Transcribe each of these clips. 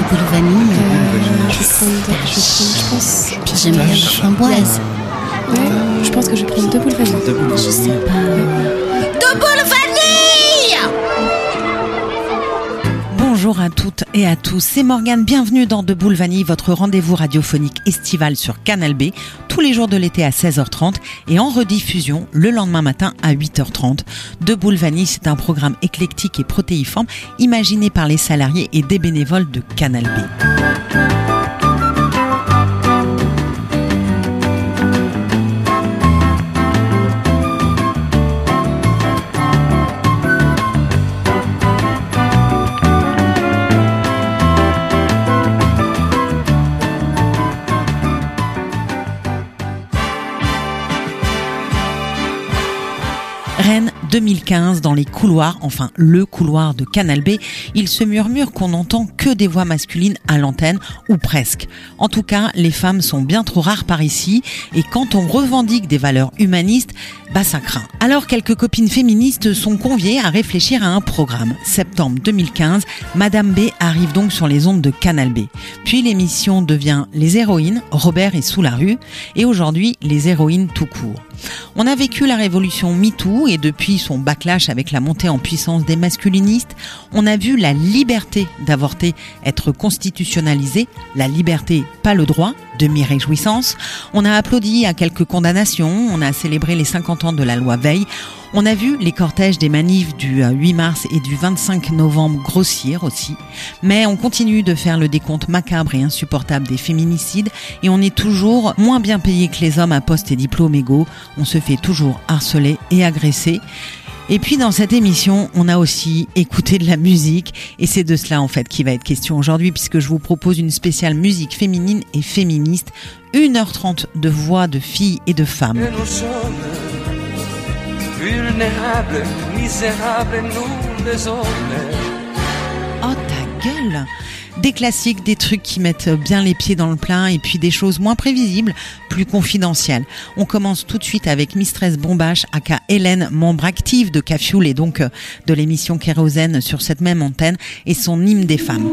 boule vanille. Je pense. Puis j'aime bien la framboise. Ouais, je pense que je vais prendre 2 boules vanille. Je sais pas. 2 boules vanille! Bonjour à toutes et à tous, c'est Morgane, bienvenue dans 2 boules vanille, votre rendez-vous radiophonique estival sur Canal B, tous les jours de l'été à 16h30 et en rediffusion le lendemain matin à 8h30. 2 boules vanille, c'est un programme éclectique et protéiforme imaginé par les salariés et des bénévoles de Canal B. Rennes 2015, dans les couloirs, enfin le couloir de Canal B, il se murmure qu'on n'entend que des voix masculines à l'antenne, ou presque. En tout cas, les femmes sont bien trop rares par ici, et quand on revendique des valeurs humanistes, ça craint. Alors quelques copines féministes sont conviées à réfléchir à un programme. Septembre 2015, Madame B arrive donc sur les ondes de Canal B. Puis l'émission devient Les Héroïnes, Robert est sous la rue, et aujourd'hui, Les Héroïnes tout court. On a vécu la révolution MeToo et depuis son backlash avec la montée en puissance des masculinistes, on a vu la liberté d'avorter être constitutionnalisée, la liberté, pas le droit, de mi-réjouissance. On a applaudi à quelques condamnations, on a célébré les 50 ans de la loi Veil. On a vu les cortèges des manifs du 8 mars et du 25 novembre grossir aussi. Mais on continue de faire le décompte macabre et insupportable des féminicides et on est toujours moins bien payé que les hommes à poste et diplôme égaux. On se fait toujours harceler et agresser. Et puis dans cette émission, on a aussi écouté de la musique et c'est de cela en fait qu'il va être question aujourd'hui puisque je vous propose une spéciale musique féminine et féministe, 1h30 de voix de filles et de femmes. Et nous sommes vulnérables, misérables, nous les hommes. Oh ta gueule! Des classiques, des trucs qui mettent bien les pieds dans le plat et puis des choses moins prévisibles, plus confidentielles. On commence tout de suite avec Mistress Bombache, aka Hélène, membre active de Cafioul et donc de l'émission Kérosène sur cette même antenne et son hymne des femmes.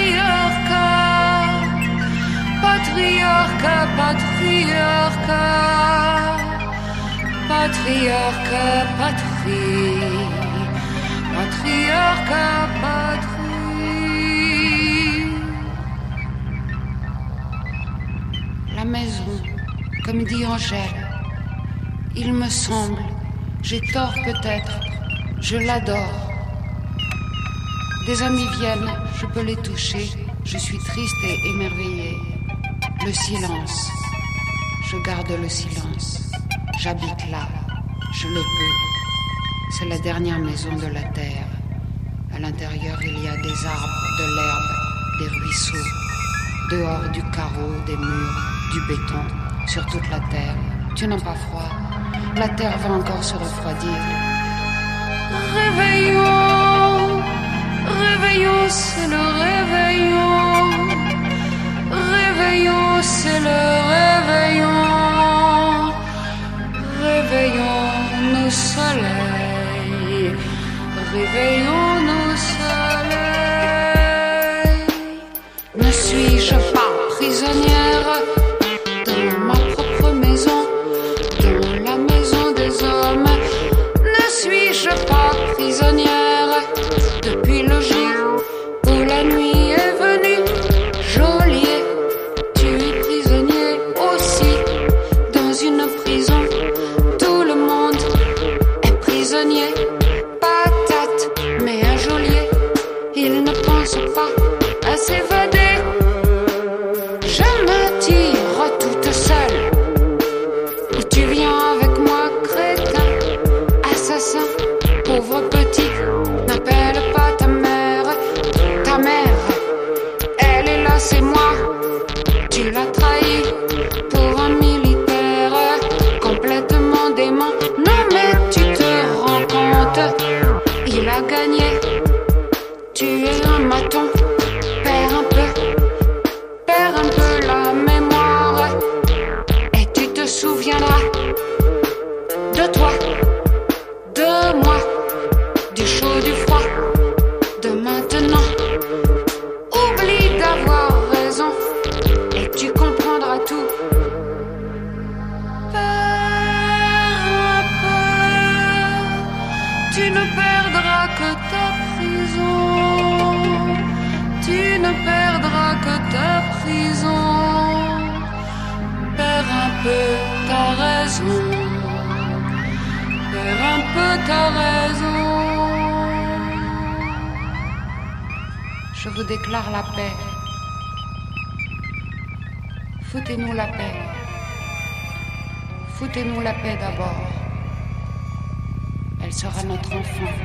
Patriarcat, patriarcat, patriarcat, patrie, patriarcat, patrie. La maison, comme dit Angèle, il me semble, j'ai tort peut-être, je l'adore. Des amis viennent, je peux les toucher, je suis triste et émerveillée. Le silence, je garde le silence. J'habite là, je le peux. C'est la dernière maison de la terre. À l'intérieur, il y a des arbres, de l'herbe, des ruisseaux. Dehors, du carreau, des murs, du béton, sur toute la terre. Tu n'as pas froid. La terre va encore se refroidir. Réveillons, réveillons, c'est le réveillon. Réveillons, c'est le réveillon. Réveillons nos soleils. Réveillons nos soleils. Ne suis-je pas prisonnière dans ma propre maison, dans la maison des hommes? Ne suis-je pas prisonnière depuis le jour où la nuit est venue? Geôlier, tu es prisonnier aussi dans une prison. Tout le monde est prisonnier. Patate, mais un geôlier, il ne pense pas à s'évader. Je me tire toute seule. Ou tu viens avec moi, crétin, assassin, pauvre petit. N'appelle pas ta mère, ta mère. Elle est là, c'est moi. Tu l'as trahi pour un militaire complètement dément. Non mais tu te rends compte, il a gagné. Tu es un maton, perds un peu la mémoire. Et tu te souviendras de toi, de moi, du chaud, du froid, de maintenant. Oublie d'avoir raison et tu comprendras tout. Perds un peu, tu ne perdras que ta prison. Tu ne perdras que ta prison. Perds un peu ta raison. Perds un peu ta raison. Je vous déclare la paix. Foutez-nous la paix. Foutez-nous la paix d'abord. Elle sera notre enfant.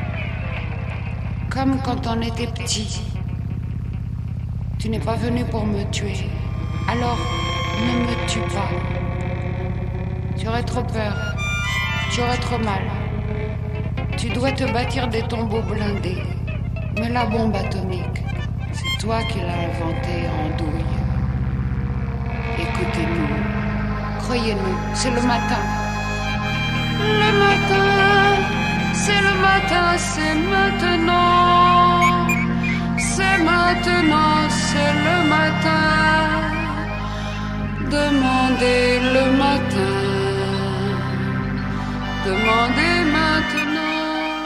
Comme quand on était petit. Tu n'es pas venu pour me tuer. Alors, ne me tue pas. Tu aurais trop peur. Tu aurais trop mal. Tu dois te bâtir des tombeaux blindés. Mais la bombe atomique, c'est toi qui l'as inventée en douille. Écoutez-nous, croyez-nous, c'est le matin. Le matin, c'est le matin, c'est maintenant. C'est maintenant, c'est le matin. Demandez le matin. Demandez maintenant.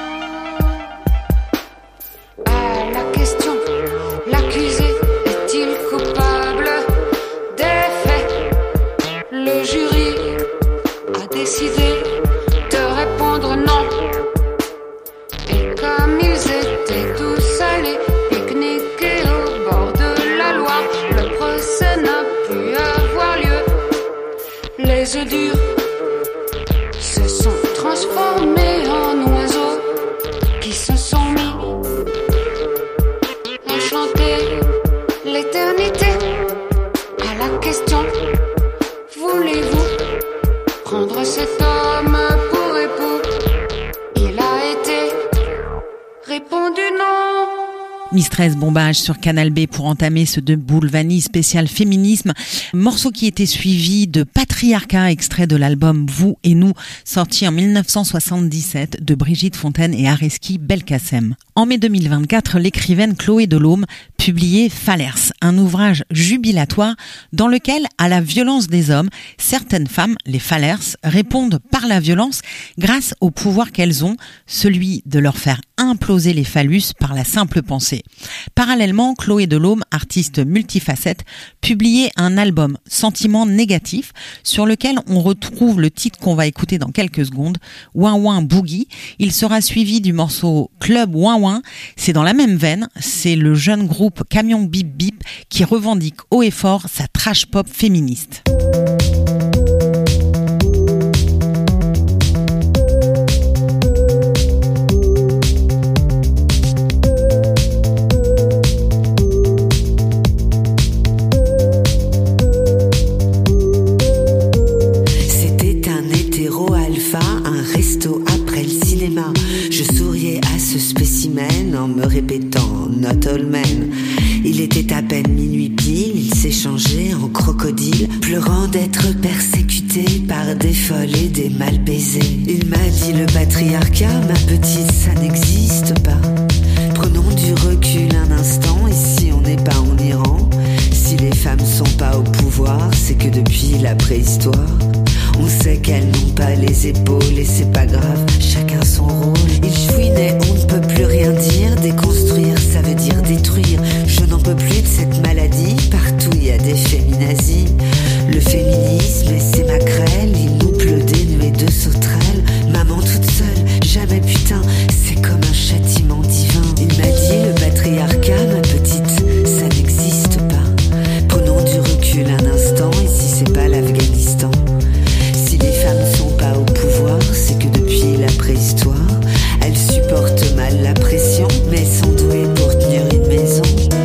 À la question, l'accusé est-il coupable des faits? Le jury a décidé de répondre non. Et comme ils étaient tous allés pique-niquer au bord de la Loire, le procès n'a pu avoir lieu. Les œufs durs se sont transformés en oiseaux qui se sont mis à chanter l'éternité. À la question, voulez-vous prendre cet homme pour époux? Il a été répondu non. Mistress Bombage sur Canal B pour entamer ce Debout le Vanille spécial féminisme. Morceau qui était suivi de Patriarcat, extrait de l'album Vous et Nous, sorti en 1977 de Brigitte Fontaine et Areski Belkacem. En mai 2024, l'écrivaine Chloé Delhomme publiait Fallers, un ouvrage jubilatoire dans lequel, à la violence des hommes, certaines femmes, les Fallers, répondent par la violence grâce au pouvoir qu'elles ont, celui de leur faire imploser les phallus par la simple pensée. Parallèlement, Chloé Delhomme, artiste multifacette, publiait un album Sentiments négatifs sur lequel on retrouve le titre qu'on va écouter dans quelques secondes, Ouin Ouin Boogie. Il sera suivi du morceau Club Ouin Ouin. C'est dans la même veine, c'est le jeune groupe Camion Bip Bip qui revendique haut et fort sa trash pop féministe. En me répétant not all men. Il était à peine minuit pile, il s'est changé en crocodile, pleurant d'être persécuté par des folles et des mal baisés. Il m'a dit le patriarcat, ma petite, ça n'existe pas. Prenons du recul un instant, ici on n'est pas en Iran. Si les femmes sont pas au pouvoir, c'est que depuis la préhistoire, on sait qu'elles n'ont pas les épaules et c'est pas grave, chacun son rôle. Il chouinait, on ne peut plus rien dire, déconstruire ça veut dire détruire. Je n'en peux plus de cette maladie, partout il y a des féminazis. Le féminisme et ses maquerelles, il nous pleut des nuées de sauterelles. Maman toute seule, jamais putain, c'est comme un châtiment divin. Il m'a dit le patriarcat, ma petite, ça n'existe pas. Prenons du recul un instant, ici c'est pas l'Afghanistan. Si les femmes ne sont pas au pouvoir, c'est que depuis la préhistoire, elles supportent mal la pression, mais sont douées pour tenir une maison.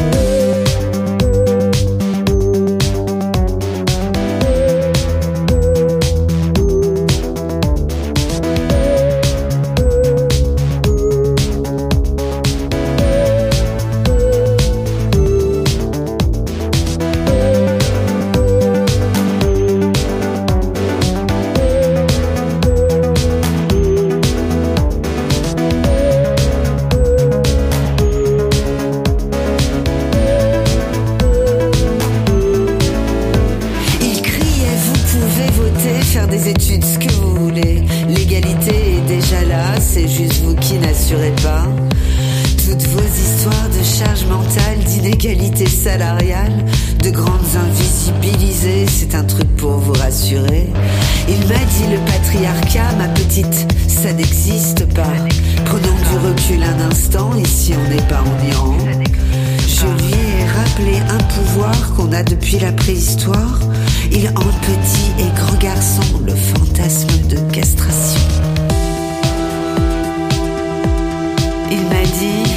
Depuis la préhistoire, il hante petit et grand garçon le fantasme de castration. Il m'a dit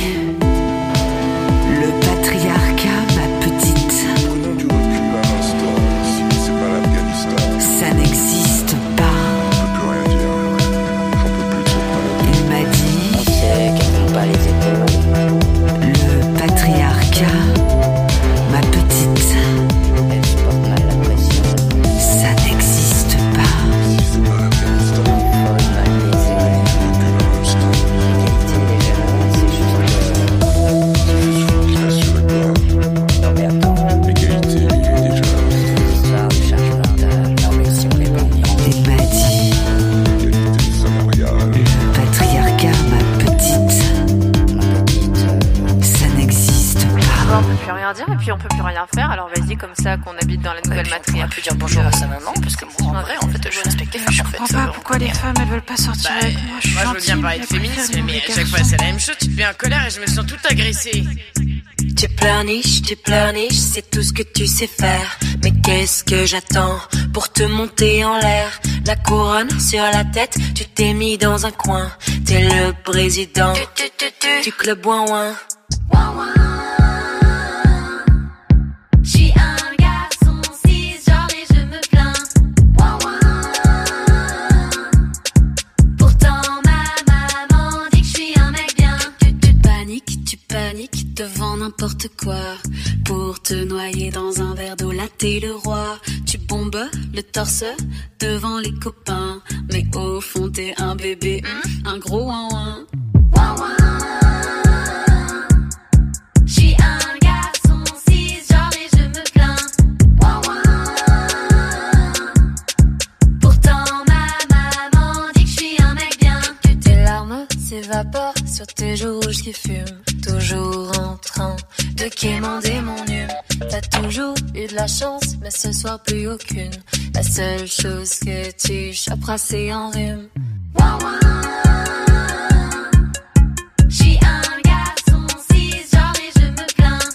le patriarcat, ma petite. Prenons du recul à l'instant, ici c'est pas l'Afghanistan. Ça n'existe pas. Je peux plus rien dire, j'en peux plus de cette maladie. Il m'a dit on sait qu'elles n'ont pas les épaules. Le patriarcat, ma petite. Elles supportent mal la pression. Ça n'existe pas. C'est pas l'Afghanistan. Mal baisé. L'égalité déjà, c'est juste vous qui l'assurez pas. non mais attends. L'égalité, il est déjà. Ça, charge mentale. Non mais si on est pas en Iran. Il m'a dit L'égalité salariale. le patriarcat, ma petite. Ça n'existe pas. On peut plus rien dire et puis on peut plus rien faire. Alors vas-y, comme ça qu'on habite dans la nouvelle matriarche. On peut dire bonjour à sa maman parce que moi en vrai en fait je respecte les femmes. Je comprends pas pourquoi les femmes elles veulent pas sortir avec moi. Je suis moi je veux gentille, bien parler de féminisme, mais à chaque fois c'est la même chose, tu te mets en colère et je me sens toute agressée. Tu pleurniches, c'est tout ce que tu sais faire. Mais qu'est-ce que j'attends pour te monter en l'air? La couronne sur la tête, tu t'es mis dans un coin. T'es le président du club Ouin Ouin. J'suis un garçon cisgenre et je me plains. Pourtant ma maman dit que j'suis un mec bien. Tu paniques devant n'importe quoi pour te noyer dans un verre d'eau. Là t'es le roi, tu bombes le torse devant les copains, mais au fond t'es un bébé, un gros ouin-ouin. J'suis un garçon cisgenre et je me plains. Pourtant ma maman dit que j'suis un mec bien. Que tes larmes s'évaporent sur tes joues rouges qui fument, toujours en train de quémander mon hume. T'as toujours eu de la chance, mais ce soir plus aucune. La seule chose que tu choperas c'est un rhume. J'suis un garçon cisgenre et je me plains.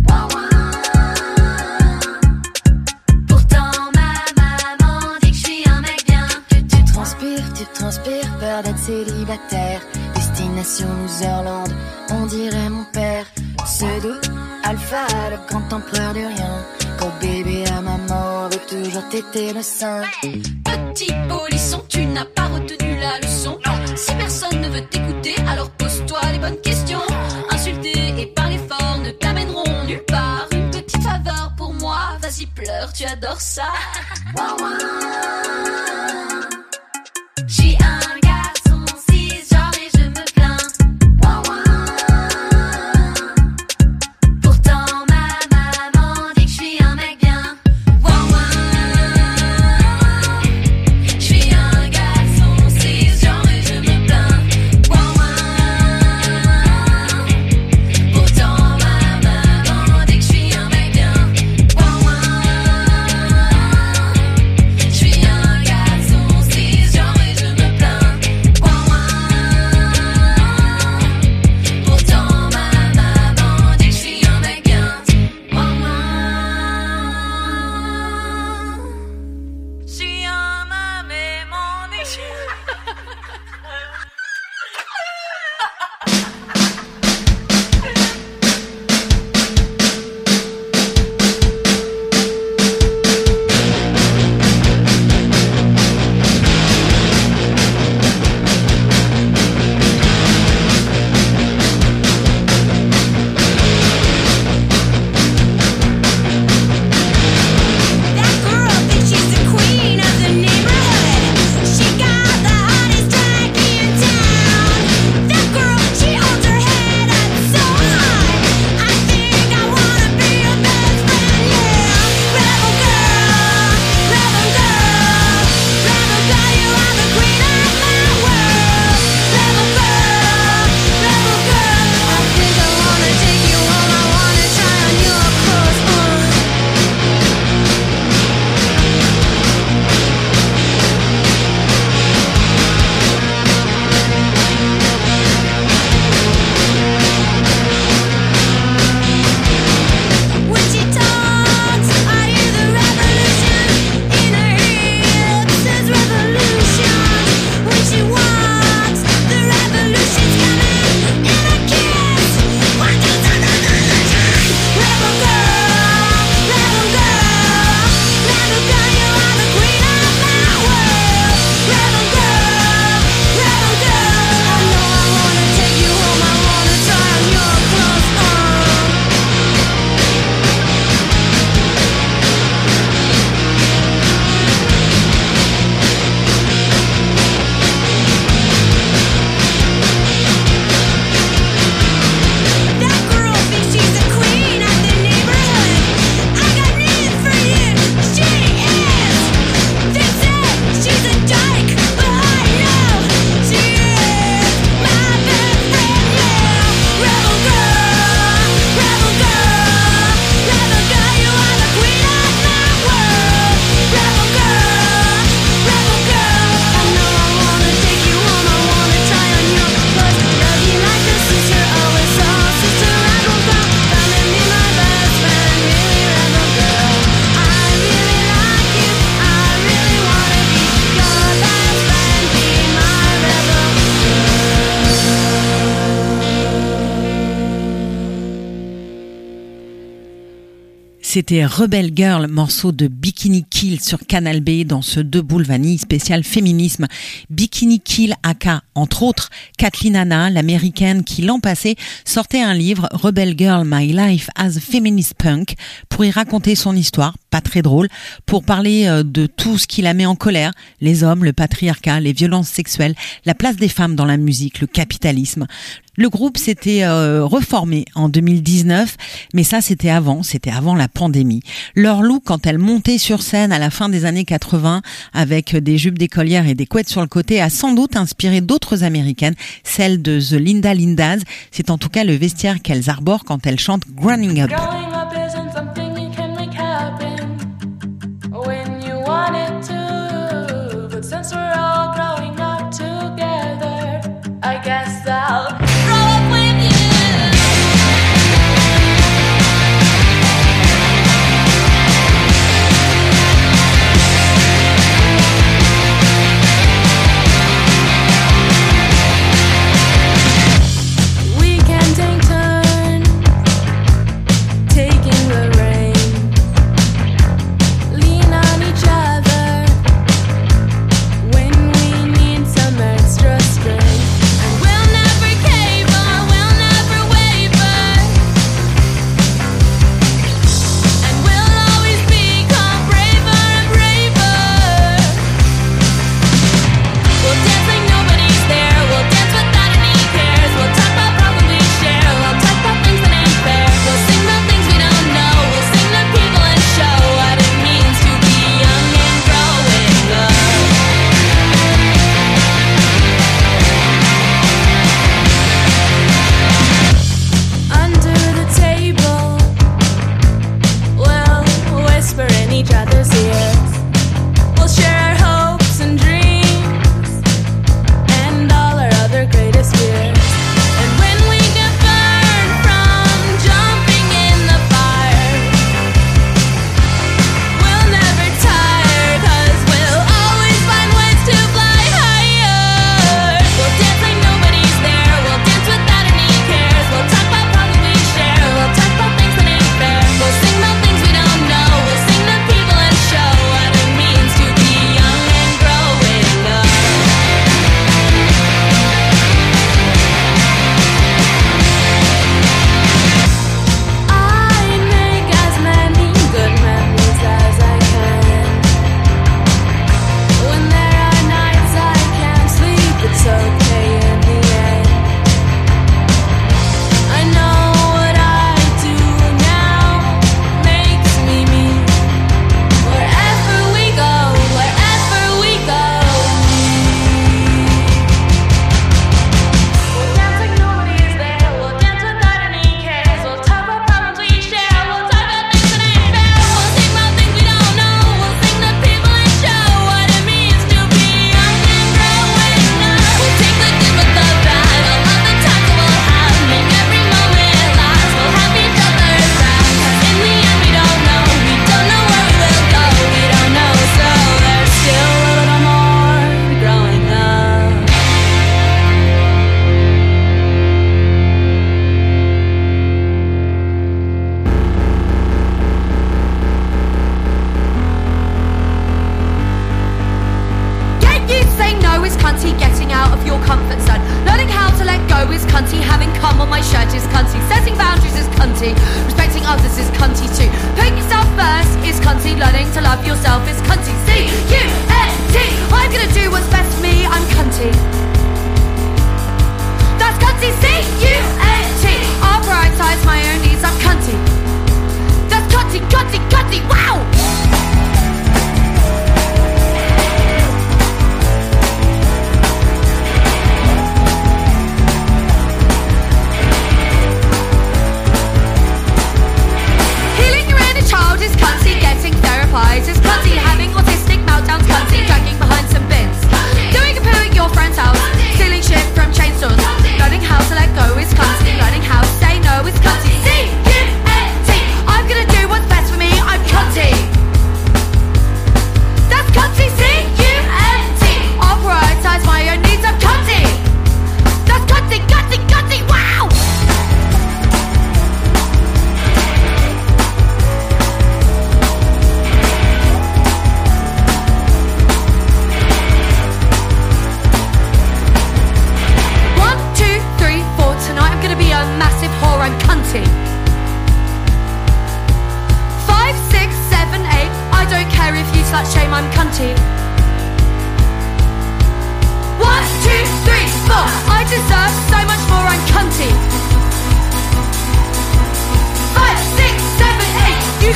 Pourtant ma maman dit que j'suis un mec bien. Que tu transpires, peur d'être célibataire. Destination Loserland, on dirait mon père. Pseudo, alpha, le grand empereur du rien. Quand bébé à maman veut toujours téter le sein. Petit polisson, tu n'as pas retenu la leçon. Si personne ne veut t'écouter, alors pose-toi les bonnes questions. Insulter et parler fort ne t'amèneront nulle part. Une petite faveur pour moi, vas-y pleure, tu adores ça. J'suis un garçon cisgenre et je me plains. Pourtant ma maman dit que j'suis un mec bien. J'suis un garçon cisgenre et je me plains. Pourtant ma maman dit que j'suis un mec bien. J'suis un garçon cisgenre et je me plains. C'était Rebel Girl, morceau de Bikini Kill sur Canal B dans ce Debout le Vanille spécial féminisme. Bikini Kill aka, entre autres, Kathleen Hanna, l'américaine qui l'an passé sortait un livre Rebel Girl, My Life as a Feminist Punk pour y raconter son histoire, pas très drôle, pour parler de tout ce qui la met en colère, les hommes, le patriarcat, les violences sexuelles, la place des femmes dans la musique, le capitalisme. Le groupe s'était reformé en 2019, mais ça c'était avant la pandémie. Leur look quand elles montaient sur scène à la fin des années 80 avec des jupes d'écolière et des couettes sur le côté a sans doute inspiré d'autres américaines, celles de The Linda Lindas. C'est en tout cas le vestiaire qu'elles arborent quand elles chantent Growing Up. We can take turns taking the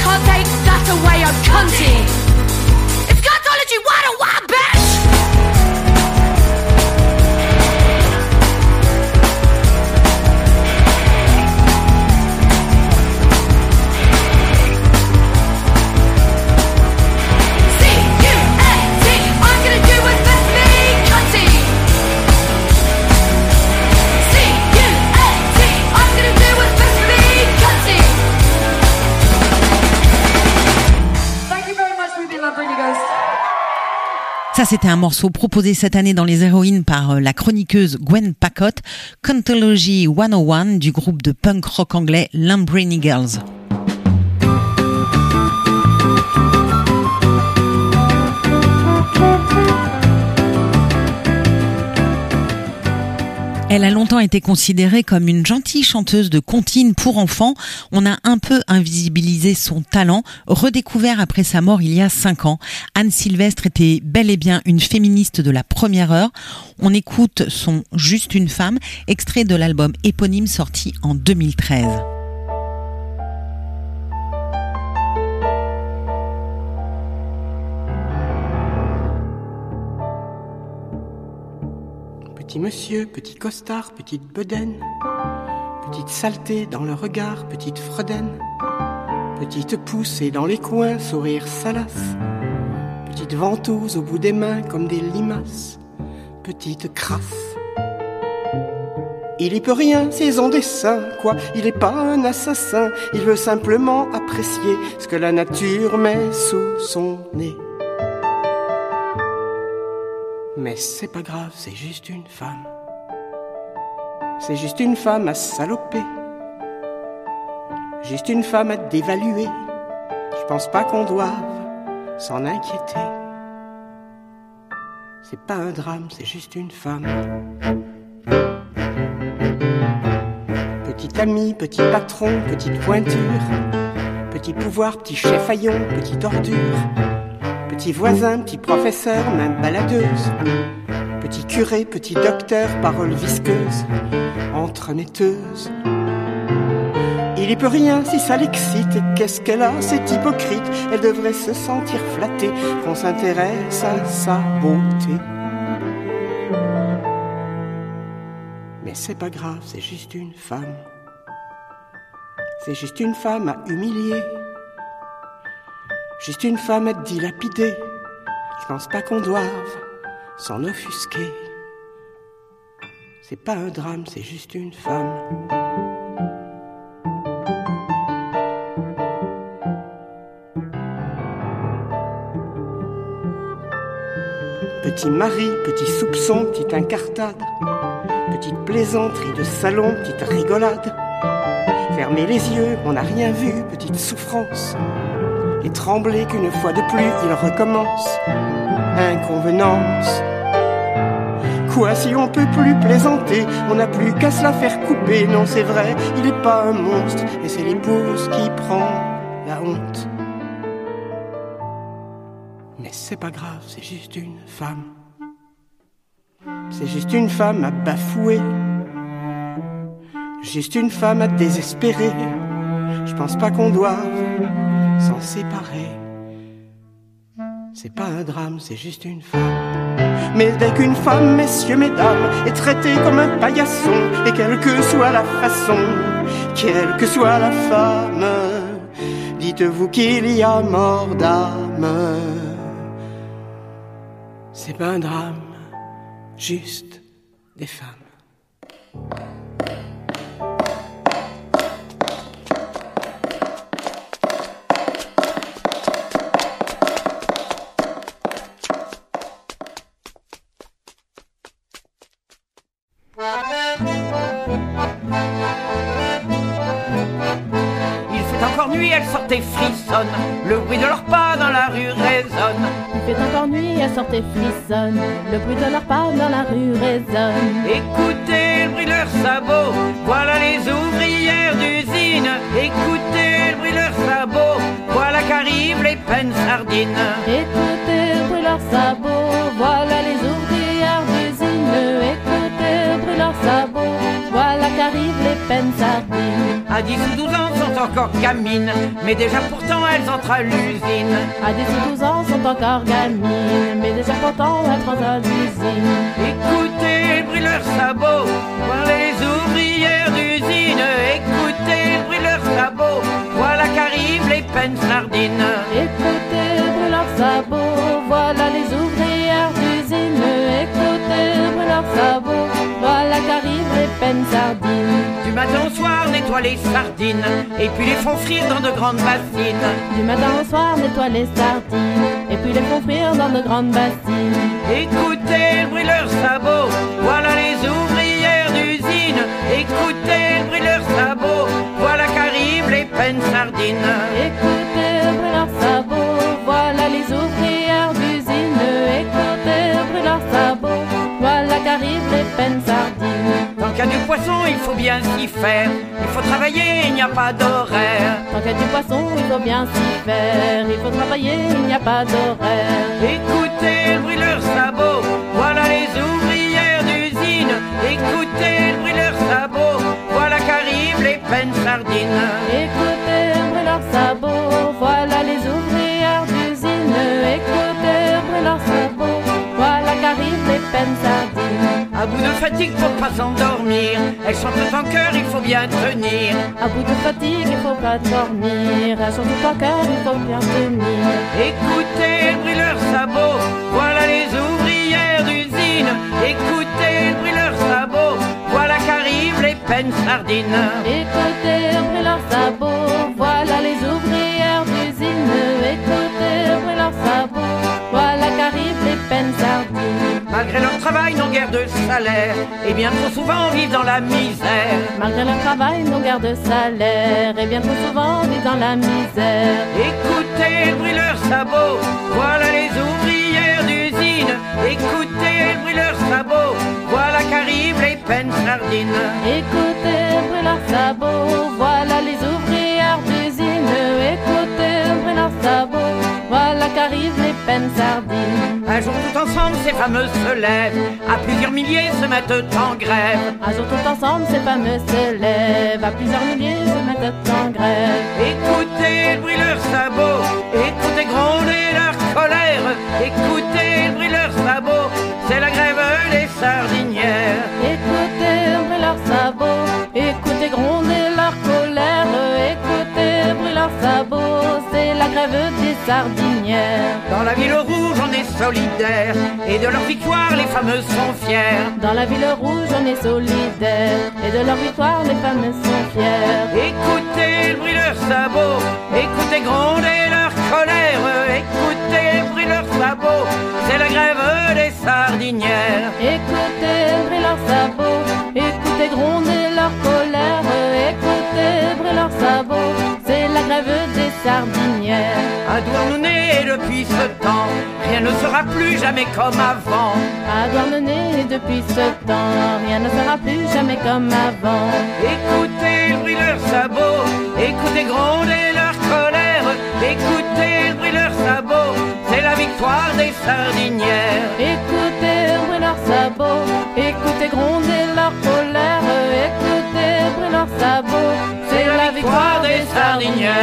can't take that away, I'm cunty. If God told you what a wild bitch. C-U-N-T, I'm gonna do what's best for me, cunty. C-U-N-T, I'm gonna do what's best for me, cunty. Thank you very much, we've been lovely, you guys. Ça, c'était un morceau proposé cette année dans les héroïnes par la chroniqueuse Gwen Pacotte, Cantology 101 du groupe de punk rock anglais Lamborghini Girls. Elle a longtemps été considérée comme une gentille chanteuse de comptines pour enfants. On a un peu invisibilisé son talent, redécouvert après sa mort il y a 5 ans. Anne Sylvestre était bel et bien une féministe de la première heure. On écoute son Juste une femme, extrait de l'album éponyme sorti en 2013. Petit monsieur, petit costard, petite bedaine, petite saleté dans le regard, petite fredaine, petite poussée dans les coins, sourire salace, petite ventouse au bout des mains comme des limaces, petite crasse. Il y peut rien, c'est son dessin, quoi, il est pas un assassin, il veut simplement apprécier ce que la nature met sous son nez. Mais c'est pas grave, c'est juste une femme. C'est juste une femme à saloper. Juste une femme à dévaluer. Je pense pas qu'on doive s'en inquiéter. C'est pas un drame, c'est juste une femme. Petit ami, petit patron, petite pointure. Petit pouvoir, petit chef haillon, petite ordure. Petit voisin, petit professeur, même baladeuse. Petit curé, petit docteur, parole visqueuse, entremetteuse. Il y peut rien si ça l'excite. Et qu'est-ce qu'elle a, c'est hypocrite. Elle devrait se sentir flattée qu'on s'intéresse à sa beauté. Mais c'est pas grave, c'est juste une femme. C'est juste une femme à humilier. Juste une femme à dilapider. Je pense pas qu'on doive s'en offusquer. C'est pas un drame, c'est juste une femme. Petit mari, petit soupçon, petite incartade. Petite plaisanterie de salon, petite rigolade. Fermez les yeux, on n'a rien vu, petite souffrance. Et trembler qu'une fois de plus il recommence. Inconvenance. Quoi si on peut plus plaisanter, on n'a plus qu'à se la faire couper. Non c'est vrai, il est pas un monstre, et c'est l'épouse qui prend la honte. Mais c'est pas grave, c'est juste une femme. C'est juste une femme à bafouer. Juste une femme à désespérer. Je pense pas qu'on doive s'en séparer. C'est pas un drame, c'est juste une femme. Mais dès qu'une femme, messieurs, mesdames, est traitée comme un paillasson, et quelle que soit la façon, quelle que soit la femme, dites-vous qu'il y a mort d'âme. C'est pas un drame, juste des femmes. Elles sortent et frissonnent, le bruit de leurs pas dans la rue résonne. Il fait encore nuit, elles sortent et frissonnent, le bruit de leurs pas dans la rue résonne. Écoutez le bruit de leurs sabots, voilà les ouvrières d'usine. Écoutez le bruit de leurs sabots, voilà qu'arrivent les peines sardines. Écoutez le bruit de leurs sabots, voilà les ouvrières d'usine. Écoutez le bruit de leurs sabots, voilà qu'arrivent les peines sardines. À 10 ou 12 ans, sont encore gamines, mais déjà pourtant elles entrent à l'usine. À 10 ou 12 ans sont encore gamines, mais déjà pourtant elles entrent à l'usine. Écoutez le bruit de leurs sabots, voilà les ouvrières d'usine. Écoutez le bruit de leurs sabots, voilà qu'arrivent les peines sardines. Écoutez le bruit de leurs sabots, voilà les ouvrières d'usine. Écoutez le bruit de leurs sabots, voilà qu'arrivent les peines sardines. Du matin au soir, nettoie les sardines, et puis les font frire dans de grandes bassines. Du matin au soir, nettoie les sardines, et puis les font frire dans de grandes bassines. Écoutez le bruit de leurs sabots, voilà les ouvrières d'usine. Écoutez le bruit de leurs sabots, voilà qu'arrivent les peines sardines. Écoutez le bruit de leurs sabots, voilà les ouvrières d'usine. Écoutez le bruit de leurs sabots, voilà qu'arrivent les peines sardines. Tant qu'il y a du poisson, il faut bien s'y faire. Il faut travailler, il n'y a pas d'horaire. Tant qu'il y a du poisson, il faut bien s'y faire. Il faut travailler, il n'y a pas d'horaire. Écoutez le bruit de leurs sabots, voilà les ouvrières d'usine. Écoutez le bruit de leurs sabots, voilà qu'arrivent les peines sardines. Écoutez le bruit de leurs sabots, voilà les ouvrières d'usine. Écoutez le bruit de leurs sabots, voilà qu'arrivent les peines sardines. À bout de fatigue pour pas s'endormir, elles chantent en cœur, il faut bien tenir. À bout de fatigue, il faut pas dormir. Elles chantent en cœur, il faut bien tenir. Écoutez le bruit de leurs sabots, voilà les ouvrières d'usine. Écoutez le bruit de leurs sabots, voilà qu'arrivent les peines sardines. Écoutez le bruit de leurs sabots, voilà les ouvrières d'usine. Écoutez le bruit de leurs sabots, voilà qu'arrivent les peines sardines. Malgré leur travail, n'ont guère de salaire, et bien trop souvent vivent dans la misère. Malgré leur travail, n'ont guère de salaire, et bien trop souvent vivent dans la misère. Écoutez le bruit de leurs sabots, voilà les ouvrières d'usine. Écoutez le bruit de leurs sabots, voilà qu'arrivent les peines sardines. Écoutez le bruit de leurs sabots, voilà les ouvrières d'usine. Écoutez le bruit de leurs sabots, voilà qu'arrivent les peines sardines. Un jour tout ensemble ces fameux se lèvent, à plusieurs milliers se mettent en grève. Un jour tout ensemble ces fameux se lèvent, à plusieurs milliers se mettent en grève. Écoutez le bruit de leurs sabots, écoutez gronder leur colère. Écoutez le bruit de leurs sabots, c'est la grève des sardinières. Écoutez le bruit de leurs sabots, écoutez gronder leur colère. Écoutez le bruit de leurs sabots, c'est la grève des sardinières. Dans la ville rouge on est solidaire, et de leur victoire les fameux sont fiers. Dans la ville rouge on est solidaire, et de leur victoire les fameux sont fiers. Écoutez le bruit de leurs sabots, écoutez gronder leur colère. Écoutez le bruit de leurs sabots, c'est la grève des sardinières. Écoutez le bruit de leurs sabots, écoutez gronder leur colère. Écoutez le bruit de leurs sabots, c'est la grève des sardinières. À Douarnenez depuis ce temps, rien ne sera plus jamais comme avant. À Douarnenez depuis ce temps, rien ne sera plus jamais comme avant. Écoutez le bruit de leurs sabots, écoutez gronder leur colère. Écoutez le bruit de leurs sabots, c'est la victoire des sardinières. Écoutez le bruit de leurs sabots, écoutez gronder leur colère. Écoutez le bruit de leurs sabots, c'est la victoire des sardinières.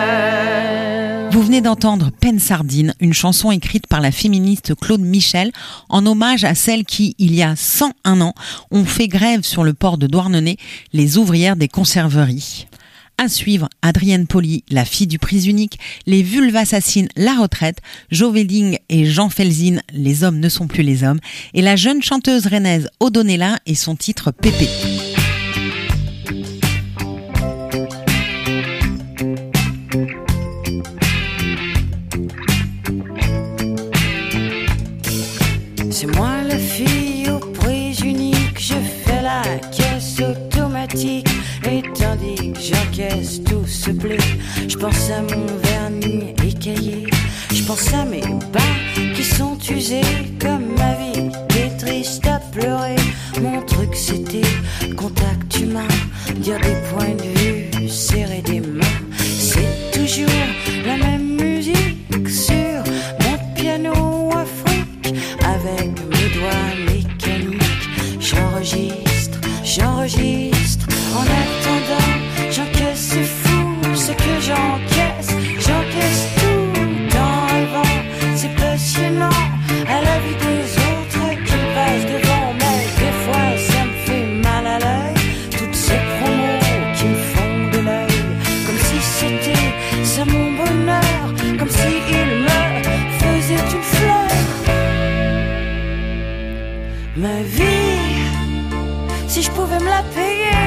Vous venez d'entendre Peine sardine, une chanson écrite par la féministe Claude Michel en hommage à celles qui, il y a 101 ans, ont fait grève sur le port de Douarnenez, les ouvrières des conserveries. À suivre, Adrienne Pauly, la fille du prise unique, les vulvassassines, la retraite, Jo Wedding et Jean Felzin, les hommes ne sont plus les hommes, et la jeune chanteuse rennaise Odonella et son titre Pépé. C'est moi la fille aux prises uniques, je fais la caisse automatique. Et tandis que j'encaisse tout ce blé, je pense à mon vernis écaillé. Je pense à mes bains qui sont usés, comme ma vie qui est triste à pleurer. Mon truc c'était contact humain, dire des points de vue, serrer des mains. C'est toujours la même musique sur mon piano afrique, avec mes doigts mécaniques. J'enregistre, en attendant, j'encaisse ce fou Ma vie, si je pouvais me la payer,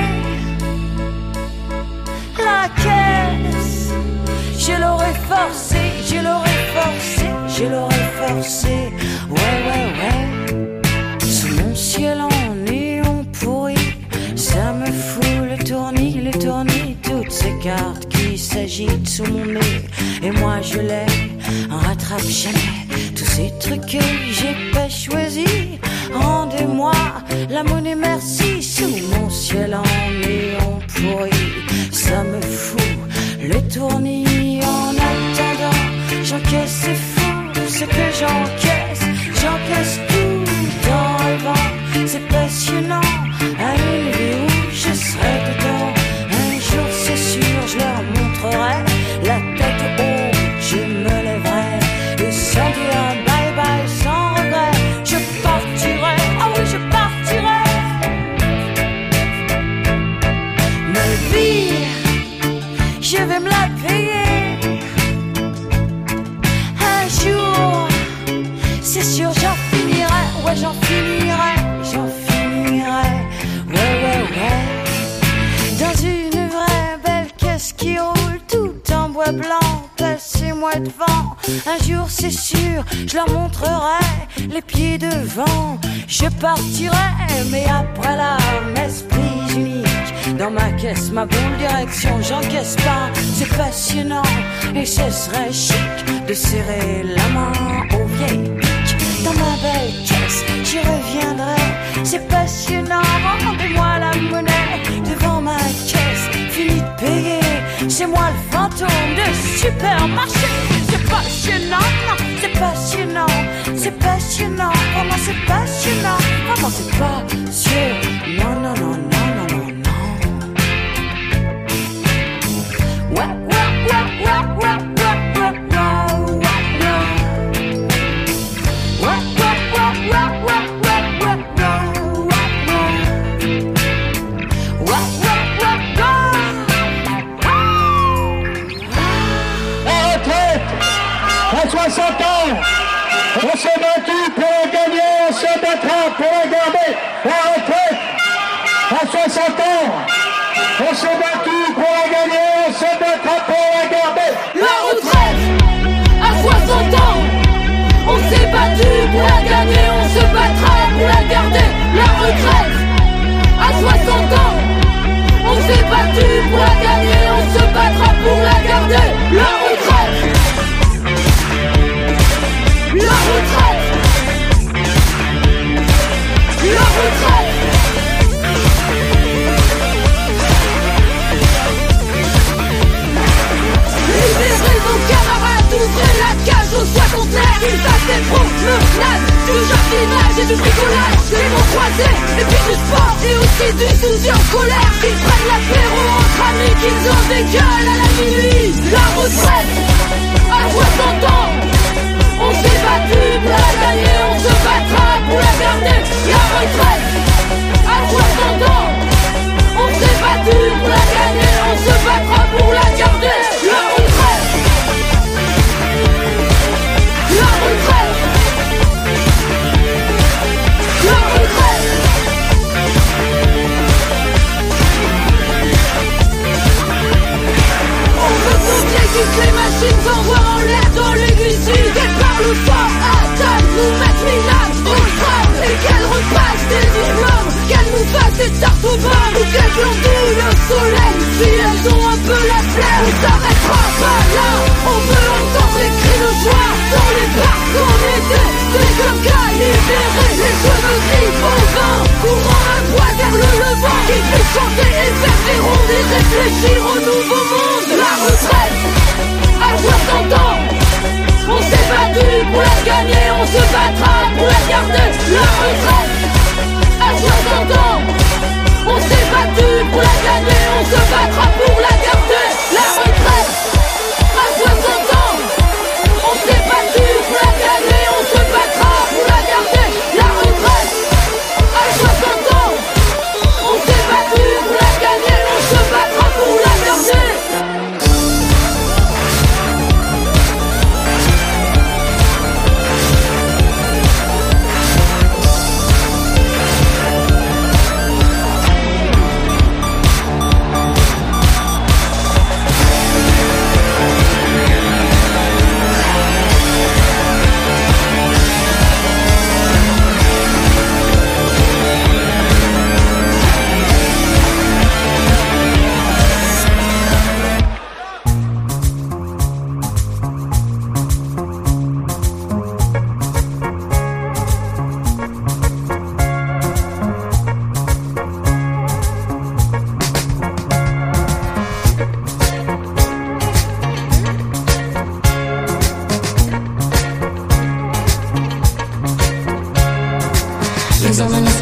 la caisse, je l'aurais forcé, je l'aurais forcé, je l'aurais forcé. Ouais, ouais, ouais. Sous mon ciel en néon pourri, ça me fout le tournis, toutes ces cartes qui s'agitent sous mon nez. Et moi je les rattrape jamais, tous ces trucs que j'ai pas choisis. Rendez-moi la monnaie, merci. Sous mon ciel en néon pourri, ça me fout le tournis. En attendant, j'encaisse, c'est fou ce que j'encaisse tout dans le vent. C'est passionnant, à une vie où je serai dedans. Un jour c'est sûr, je leur montrerai la tête haute, je me lèverai et sans dire un bye bye, sans regret, je partirai, ah oui je partirai. Ma vie, je vais me la payer. Un jour, c'est sûr j'en finirai, ouais j'en finirai. Ouais, ouais, ouais. Dans une vraie belle caisse qui roule tout en bois blanc, passez-moi devant. Un jour c'est sûr, je leur montrerai les pieds devant. Je partirai, mais après la messe prise unique. Dans ma caisse, ma bonne direction, j'encaisse pas. C'est passionnant et ce serait chic de serrer la main au vieil pic. Dans ma belle caisse, j'y reviendrai. C'est passionnant, rendez-moi la monnaie devant ma caisse, fini de payer. C'est moi le fantôme de supermarché. C'est passionnant, c'est passionnant, c'est passionnant. Vraiment c'est passionnant, vraiment c'est passionnant. Non, non, non, non, non, non, non. Ouais, ouais, ouais, ouais, ouais. À 60 ans, on s'est battu pour la gagner, on se battra pour la garder. La retraite, à 60 ans, on s'est battu pour la gagner, on se battra pour la garder. La retraite, à 60 ans, on s'est battu pour la gagner, on se battra pour la garder. La retraite, à 60 ans, on s'est battu pour la gagner, on se battra pour la garder. La retraite. La retraite, la retraite. Libérez vos camarades, ouvrez la cage aux soixantenaires. Ils passent des promenades, du jardinage et du bricolage. Les mots croisés, et puis du sport et aussi du soutien scolaire. Qu'ils prennent l'apéro entre amis, qu'ils en dégueulent à la minuit. La retraite, à 60 ans. On s'est battu pour la gagner, on se battra pour la garder. La retraite, à 60 ans. On s'est battu pour la gagner, on se battra pour la garder. La retraite, la retraite, la retraite. On veut combien toutes les machines s'envoient en l'air dans l'aiguille. Qu'elles parlent fort à table, nous mettent minables au crâne. Et qu'elles repassent des diplômes, qu'elles nous fassent des tartes aux pommes. Ou qu'elles ondulent au soleil, si elles ont un peu la flemme. On s'arrêtera pas là, on veut entendre les cris de joie. Dans les parcs on était des coquins libérés. Les cheveux gris au vent, courant un poids vers le levant. Qui fait chanter et faire des rondes et réfléchir au nouveau monde. La retraite, à 60 ans. On s'est battu pour la gagner, on se battra pour la garder. La retraite, à 60 ans. On s'est battu pour la gagner, on se battra pour la garder.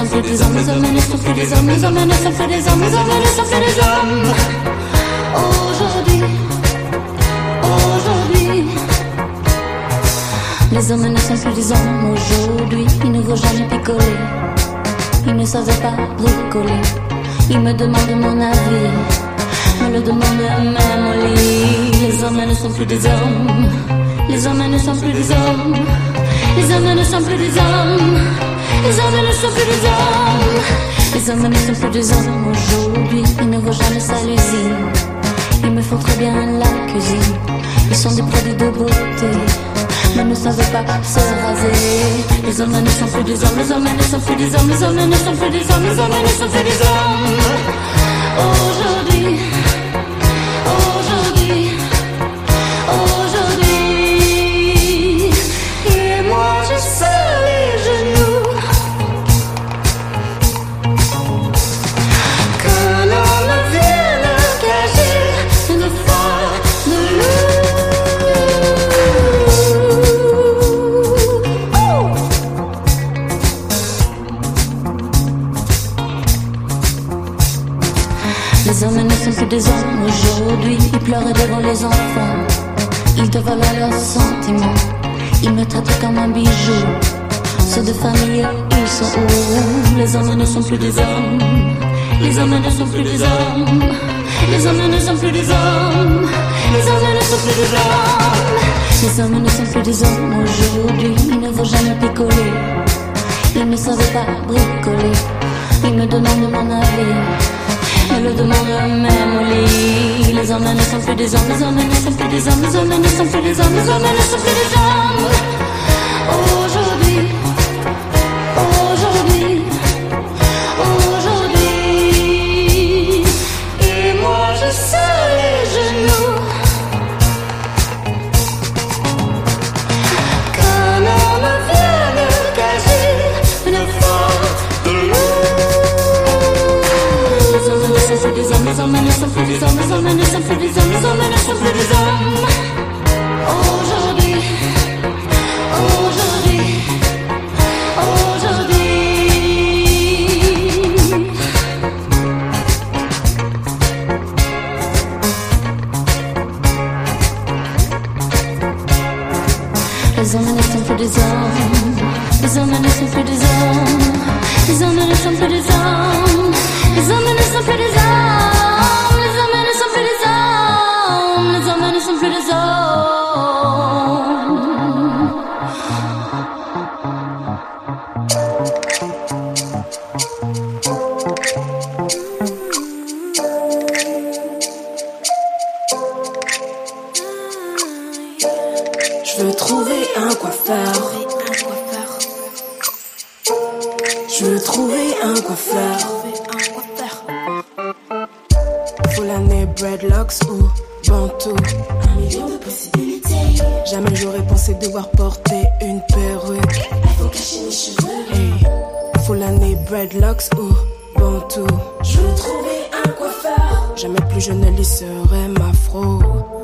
sont plus des hommes, les hommes ne sont plus des hommes, les hommes ne sont plus des hommes, les hommes ne sont plus des hommes. Aujourd'hui, les hommes ne sont plus des hommes aujourd'hui. Ils ne vont jamais picoler, ils ne savent pas bricoler. Ils me demandent mon avis, me le demandent même au lit. Les hommes ne sont plus des hommes, les hommes ne sont plus des hommes, les hommes ne sont plus des hommes, les hommes ne sont plus des hommes. Les hommes ne sont plus des hommes aujourd'hui. Ils ne vont jamais à l'usine, ils me font très bien la cuisine. Ils sont des produits de beauté, mais ne savent pas se raser. Les hommes ne sont plus des hommes, les hommes ne sont plus des hommes, les hommes ne sont plus des hommes, les hommes ne sont plus des hommes. Aujourd'hui, et moi je serre les genoux. Qu'un homme vienne cacher une fois de Les hommes ne sont plus des hommes aujourd'hui. Ils pleurent devant les enfants, ils dévalent leurs sentiments. Ils me traitent comme un bijou. Ceux de famille, ils sont où? Les hommes ne sont plus des hommes, les hommes ne sont plus des hommes, les hommes ne sont plus des hommes, les hommes ne sont plus des hommes. Les hommes ne sont plus des hommes aujourd'hui. Ils ne vont jamais picoler, ils ne savent pas bricoler. Ils me demandent mon avis, me le demandent même au lit. Les hommes ne sont plus des hommes, les hommes ne sont plus des hommes, les hommes ne sont plus des hommes, les hommes ne sont plus des hommes. Aujourd'hui, et moi je serre les genoux. Qu'un homme vienne cacher une fois de les hommes ne sont plus des hommes, les hommes ne sont plus des hommes, les hommes ne sont plus des hommes, les hommes ne sont plus des hommes. Aujourd'hui. Les hommes ne sont plus des hommes, les hommes ne sont plus des hommes, les hommes ne sont plus des hommes, les hommes ne sont plus des hommes, les hommes ne sont plus des hommes, les hommes ne sont plus des hommes. Je veux trouver un coiffeur. Je veux trouver un coiffeur. Full année dreadlocks ou bantou. Un million de possibilités. Jamais j'aurais pensé devoir porter une perruque. Faut cacher mes cheveux. Hey. Full année dreadlocks ou bantou. Je veux trouver un coiffeur. Jamais plus je ne lisserai ma fro.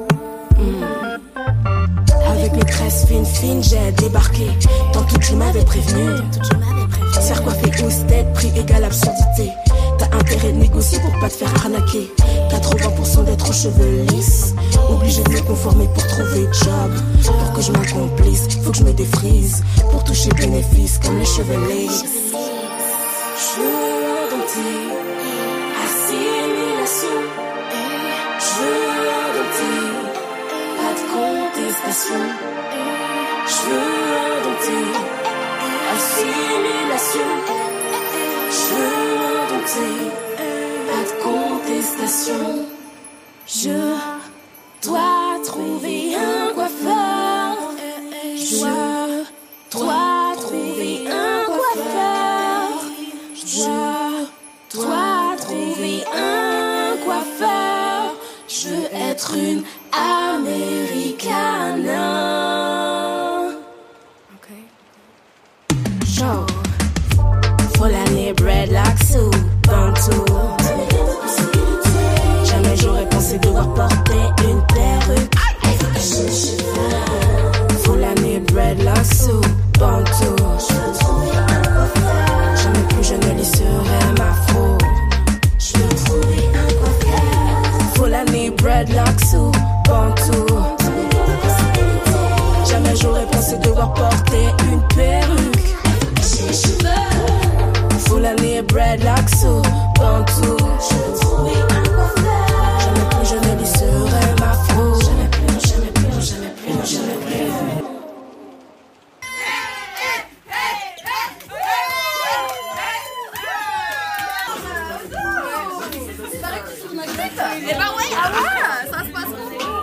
Avec mes tresses fines, j'ai débarqué. Tantôt tu m'avais prévenu. Serre coiffé ou tête, prix égal absurdité. T'as intérêt de négocier pour pas te faire arnaquer. 80% d'être aux cheveux lisses. Obligé de me conformer pour trouver job. Pour que je m'accomplisse, faut que je me défrise. Pour toucher bénéfice comme les cheveux lisses. Je veux un denté, assimilation. Je veux un denté, pas de contestation. Je veux un denté, assimilation. Je veux un denté, pas de contestation. Je dois trouver un coiffeur. Je dois trouver un coiffeur. Je dois trouver un coiffeur. Je veux être une Americana. Show. Full année dreadlocks ou bantou. Jamais j'aurais pensé devoir porter une perruque. Full année dreadlocks ou bantou. Jamais plus je ne des dreadlocks sous Bantou. Je veux trouver un coiffeur. Jamais plus je ne lui serai ma faux. Jamais plus, jamais plus, jamais plus, jamais plus. Eh ben ouais, ça se passe comment?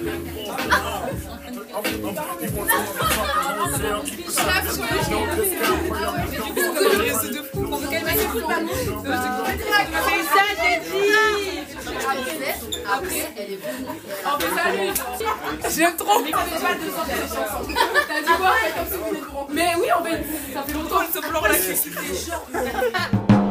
Après, elle est venue. J'aime trop. T'as dit quoi? Mais oui, on va. Ça fait longtemps qu'elle se pleure la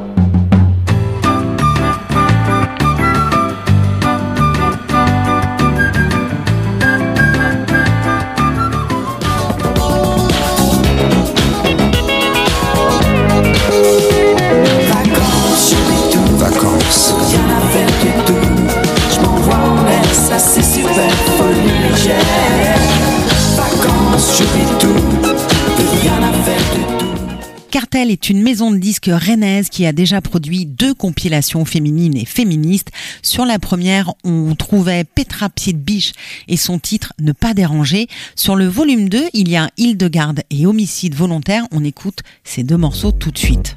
Vacances, rien à faire du tout. Je m'envoie en l'air, ça c'est super, folie légère. Vacances, je vis tout, rien à faire du tout. Cartel est une maison de disques rennaise qui a déjà produit 2 compilations féminines et féministes. Sur la première, on trouvait Petra Pied de Biche et son titre Ne pas déranger. Sur le volume 2, il y a Hildegarde et Homicide volontaire. On écoute ces 2 morceaux tout de suite.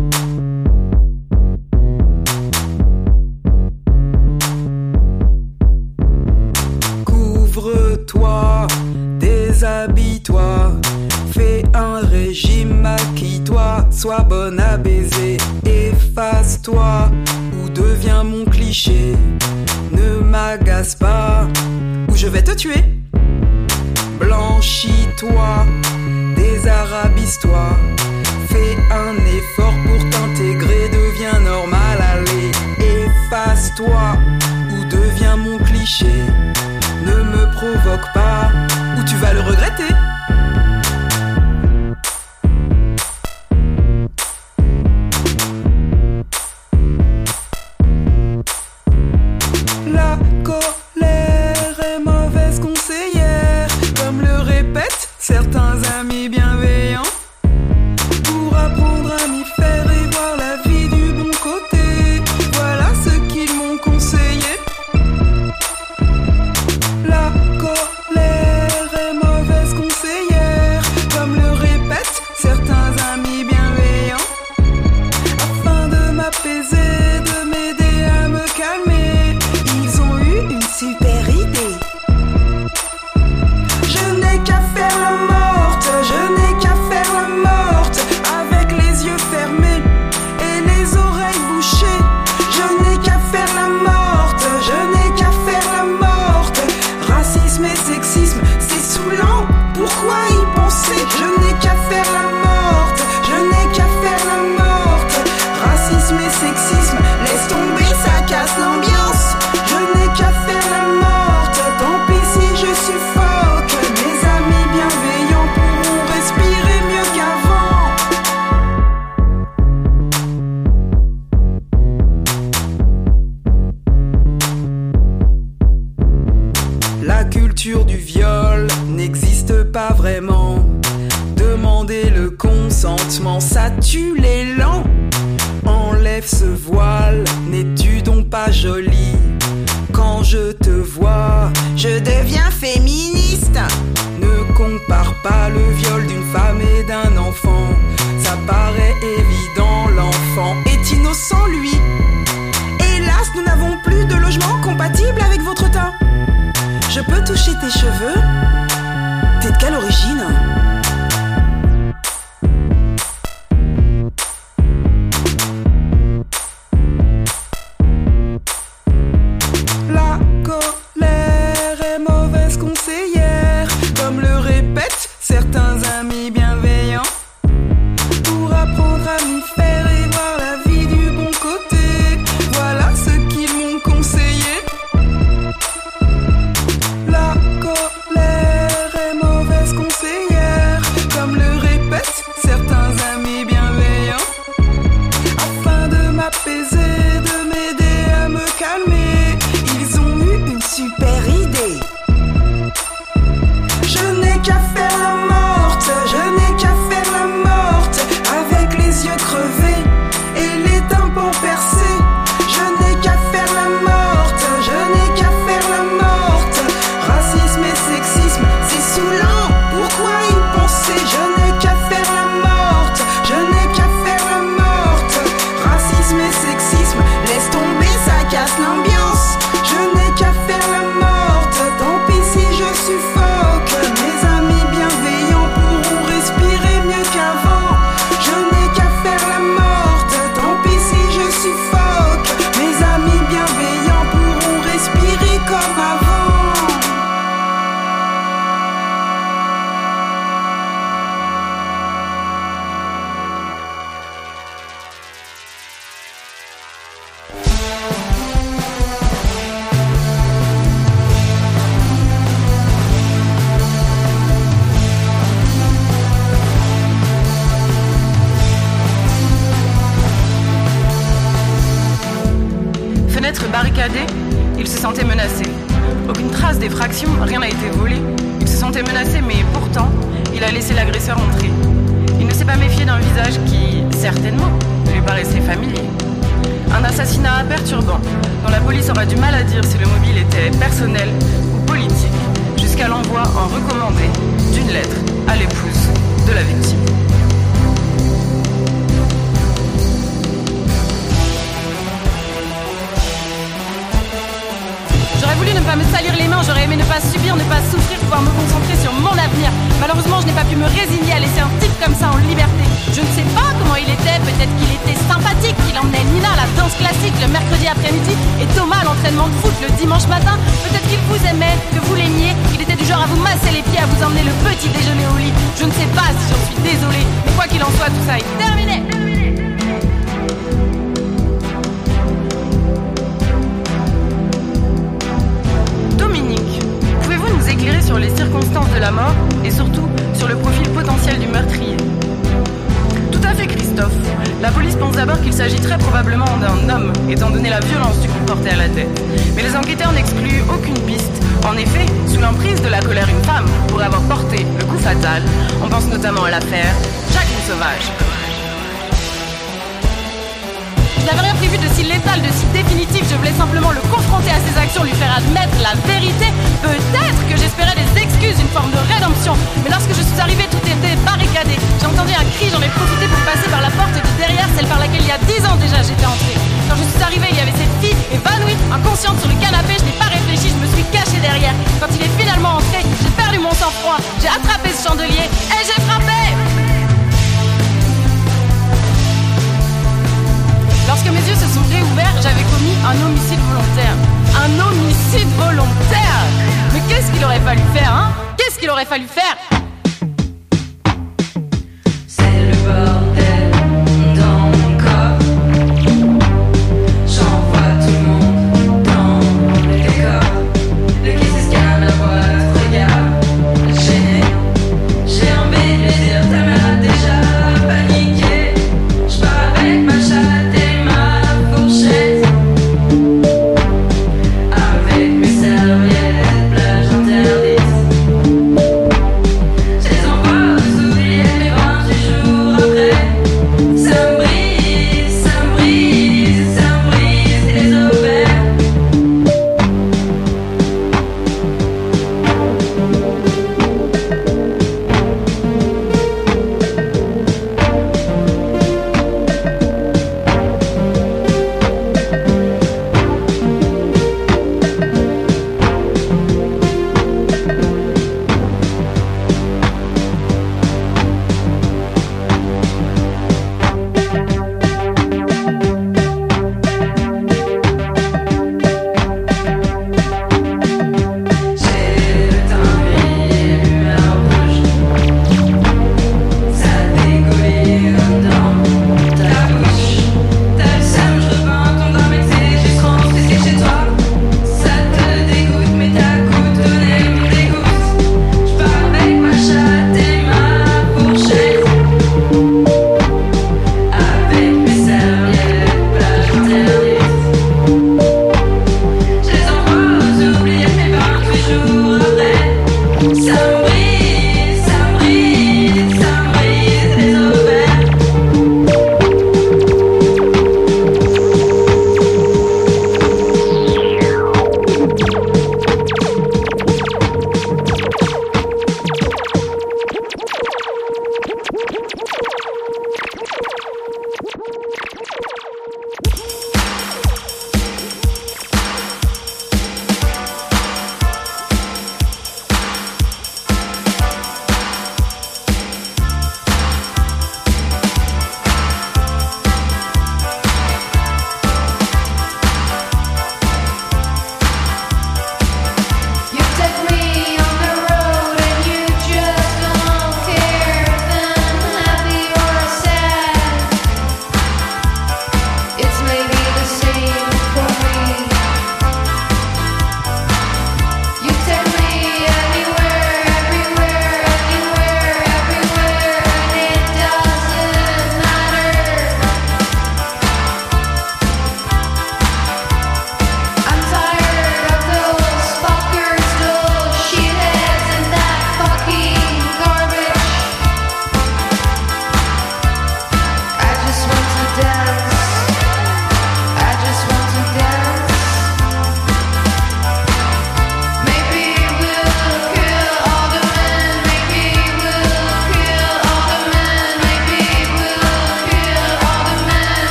Couvre-toi, déshabille-toi, fais un régime, maquille-toi, sois bonne à baiser, efface-toi ou deviens mon cliché, ne m'agace pas ou je vais te tuer. Blanchis-toi, désarabise-toi, fais un effort pour t'intégrer, deviens normal, allez, efface-toi ou deviens mon cliché. Ne me provoque pas, ou tu vas le regretter. La colère est mauvaise conseillère, comme le répètent certains amis bienveillants. Pour apprendre à m'y faire et voir la vie du bon côté, voilà ce qu'ils m'ont conseillé. La colère est mauvaise conseillère, comme le répètent certains amis bienveillants. Afin de m'apaiser, de m'aider à me calmer, ils ont eu une super idée. Je n'ai qu'à faire la morte, je n'ai qu'à faire la morte, avec les yeux fermés et les oreilles bouchées. Je n'ai qu'à faire la morte, je n'ai qu'à faire la morte. Racisme et sexisme, c'est saoulant, pourquoi y penser? Je n'ai qu'à faire la morte, je n'ai qu'à faire la morte. Racisme et sexisme, laisse tomber, ça casse l'ambiance. Je n'ai qu'à faire la morte, tant pis si je suffoque. Mes amis bienveillants pourront respirer mieux qu'avant. La culture du viol n'existe pas vraiment. Demander le consentement, ça tue l'élan. Enlève ce voile, n'es-tu donc pas jolie? Quand je te vois, je deviens féministe. Ne compare pas le viol d'une femme et d'un enfant. Ça paraît évident, l'enfant est innocent lui. Hélas, nous n'avons plus de logement compatible avec votre teint. Je peux toucher tes cheveux? T'es de quelle origine? La colère est mauvaise conseillère, comme le répètent certains amis bienveillants. Pour apprendre à m'y faire et voir la fenêtres barricadées, il se sentait menacé. Aucune trace d'effraction, rien n'a été volé. Il se sentait menacé, mais pourtant, il a laissé l'agresseur entrer. Il ne s'est pas méfié d'un visage qui, certainement, lui paraissait familier. Un assassinat perturbant, dont la police aura du mal à dire si le mobile était personnel ou politique, jusqu'à l'envoi en recommandé d'une lettre à l'épouse de la victime. J'aurais voulu ne pas me salir les mains, j'aurais aimé ne pas subir, ne pas souffrir, pouvoir me concentrer sur mon avenir. Malheureusement, je n'ai pas pu me résigner à laisser un type comme ça en liberté. Je ne sais pas comment il était, peut-être qu'il était sympathique, qu'il emmenait Nina à la danse classique le mercredi après-midi et Thomas à l'entraînement de foot le dimanche matin. Peut-être qu'il vous aimait, que vous l'aimiez, qu'il était du genre à vous masser les pieds, à vous emmener le petit déjeuner au lit. Je ne sais pas si j'en suis désolée, mais quoi qu'il en soit, tout ça est terminé. Éclairer sur les circonstances de la mort et surtout sur le profil potentiel du meurtrier. Tout à fait, Christophe. La police pense d'abord qu'il s'agit très probablement d'un homme, étant donné la violence du coup porté à la tête. Mais les enquêteurs n'excluent aucune piste. En effet, sous l'emprise de la colère, une femme pourrait avoir porté le coup fatal. On pense notamment à l'affaire Jacqueline Sauvage. Je n'avais rien prévu de si létal, de si définitif. Je voulais simplement le confronter à ses actions, lui faire admettre la vérité. Peut-être que j'espérais des excuses, une forme de rédemption. Mais lorsque je suis arrivée, tout était barricadé. J'ai entendu un cri, j'en ai profité pour passer par la porte de derrière, celle par laquelle il y a 10 ans déjà j'étais entrée. Quand je suis arrivée, il y avait cette fille évanouie, inconsciente sur le canapé. Je n'ai pas réfléchi, je me suis cachée derrière. Quand il est finalement entré, j'ai perdu mon sang-froid. J'ai attrapé ce chandelier et j'ai frappé. Lorsque mes yeux se sont réouverts, j'avais commis un homicide volontaire. Un homicide volontaire! Mais qu'est-ce qu'il aurait fallu faire, hein? Qu'est-ce qu'il aurait fallu faire? C'est le bordel dans mon corps. J'envoie tout le monde dans le décor. Le qui s'escale la boîte, regarde, gêné. J'ai envie de lui dire, ta mère a déjà paniqué. Je pars avec ma chatte et ma fourchette. Avec mes serviettes, plage interdite.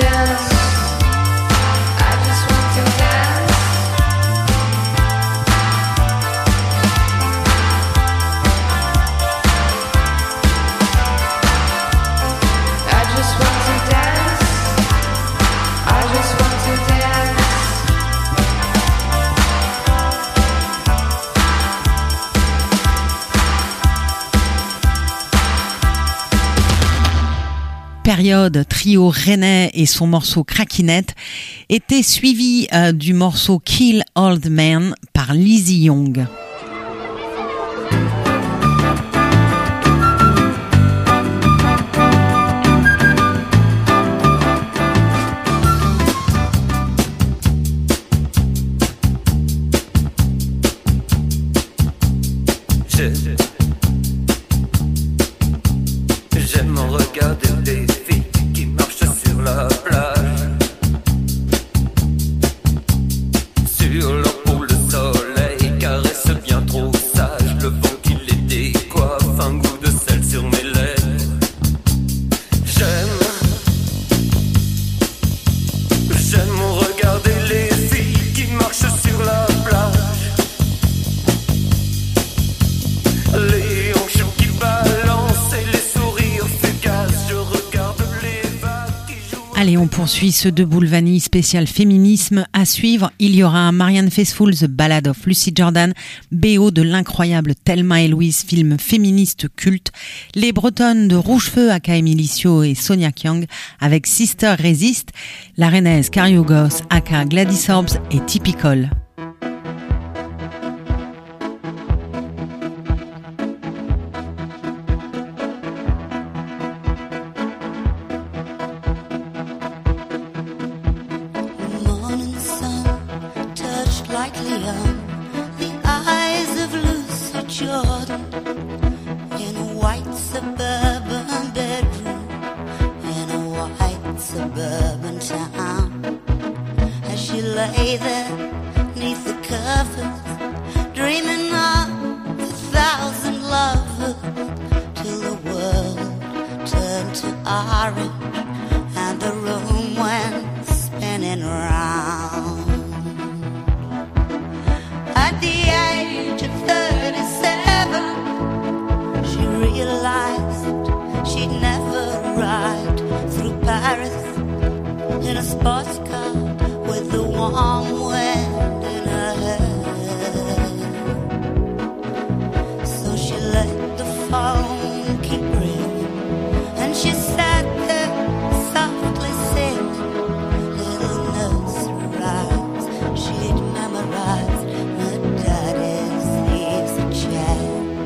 dance. I just want to dance. I just want to dance. I just want to dance. Période, trio rennais et son morceau Craquinette était suivi du morceau Kill Old Man par Lizzie Young. J'aime regarder des filles qui marchent sur la plage. Sur leur peau le soleil caresse bien trop sage. Le vent qui les décoiffe, un goût de sel sur mes lèvres. J'aime regarder les filles qui marchent sur la plage. Les hanches qui balancent et les sourires fugaces. Je regarde les vagues qui jouent. Allez, on poursuit ce Debout le Vanille spécial féminisme. À suivre, il y aura Marianne Faithfull, The Ballad of Lucy Jordan, BO de l'incroyable Thelma et Louise, film féministe culte. Les Bretonnes de Rouge-Feu, aka Emilicio et Sonia Kyang, avec Sister Resist. La rennaise Cariogos, aka Gladys Hobbs et Typical. Morning sun touched lightly on the eyes of Lucy Jordan in a white suburban bedroom in a white suburban town. As she lay there neath the covers, dreaming of 1,000 lovers, till the world turned to orange and the room went spinning round. At the age of 37, she realized she'd never ride through Paris in a sports car with the warm wind in her hair. So she let the phone keep ringing, and she sat there softly singing little nursery rhymes she'd memorized her daddy's easy chair.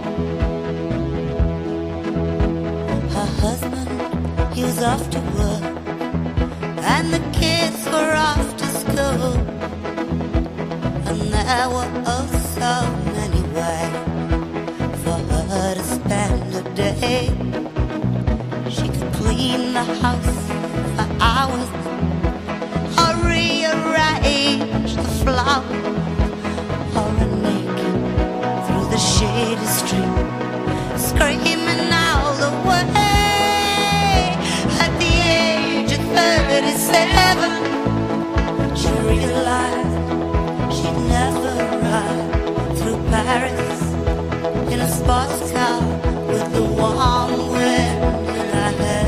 Her husband, he was off to work, and the kids were off to school, and there were oh so many ways for her to spend a day. She could clean the house for hours, or rearrange the flowers, or run naked through the shady street, screaming all the way. At the age of 37, she realized she'd never ride through Paris in a sports car with the warm wind in her hair.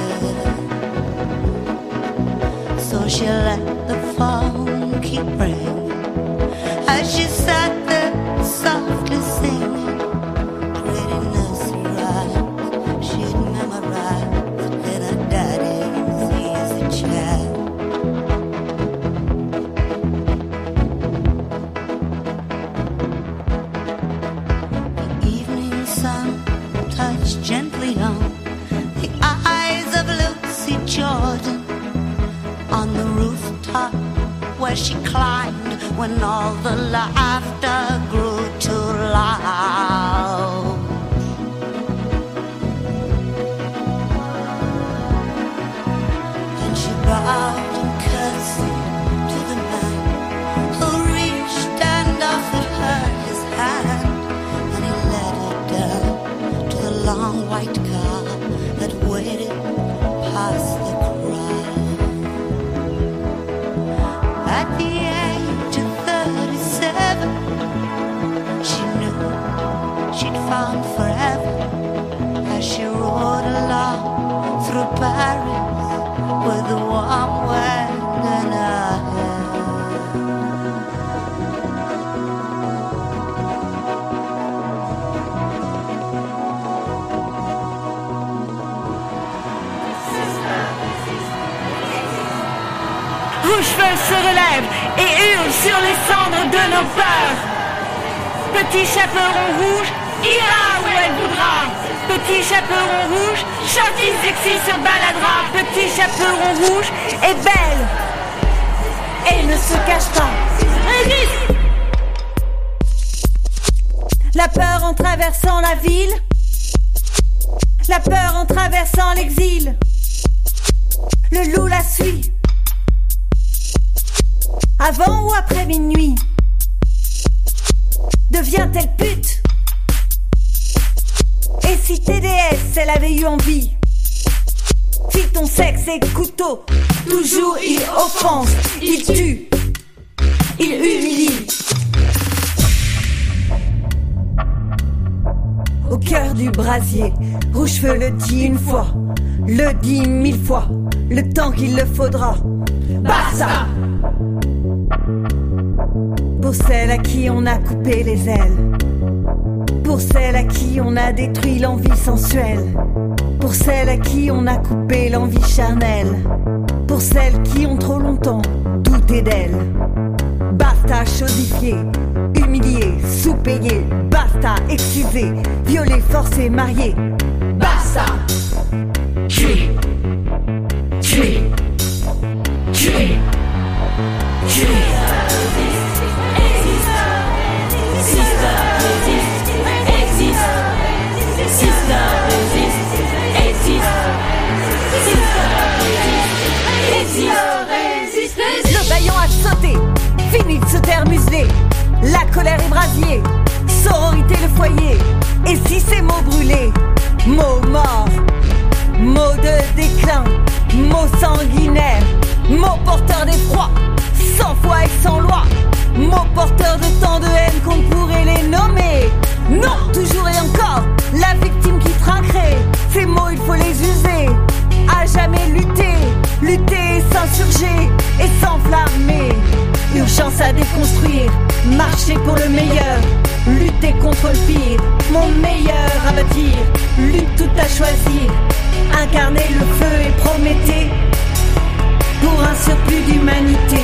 So she let the phone keep ringing as she sat there softly singing pretty nursery rhymes she'd memorized in her daddy's easy chair. The evening sun touched gently on the eyes of Lucy Jordan on the rooftop where she climbed when all the laughter grew too loud. And she bowed and curtsied to the man who reached and offered her his hand, and he led her down to the long white car that waited past the crowd. through Paris with the warm wind in her hair. Rouge-feu se relève et hurle sur les cendres de nos peurs. Petit chaperon rouge ira où elle voudra. Petit chaperon rouge, chantier sexy se baladera. Petit chaperon rouge est belle et ne se cache pas. Résiste. La peur en traversant la ville, la peur en traversant l'exil. Le loup la suit. Avant ou après minuit, devient-elle pute? Et si TDS, elle avait eu envie? Si ton sexe est couteau, toujours il offense, il tue, il humilie. Au cœur du brasier, Rouge-feu le dit une fois, le dit 1000 fois, le temps qu'il le faudra. Basta! Pour celles à qui on a coupé les ailes, pour celles à qui on a détruit l'envie sensuelle, pour celles à qui on a coupé l'envie charnelle, pour celles qui ont trop longtemps douté d'elles. Basta chosifier, humilier, sous-payer, basta exciser, violer, forcer, marier. Basta! Tuer, tuer, tuer, tuer. Le baillon a sauté, fini de se taire muselé. La colère est brasier, sororité le foyer. Et si ces mots brûlés, mots morts, mots de déclin, mots sanguinaires, mots porteurs d'effroi, sans foi et sans loi, mots porteurs de tant de haine qu'on pourrait les nommer. Non, toujours et encore, la victime qui trinquerait. Ces mots il faut les user, à jamais lutter, lutter et s'insurger et s'enflammer. Urgence à déconstruire, marcher pour le meilleur, lutter contre le pire, mon meilleur à bâtir, lutte tout à choisir, incarner le feu et Prométhée pour un surplus d'humanité.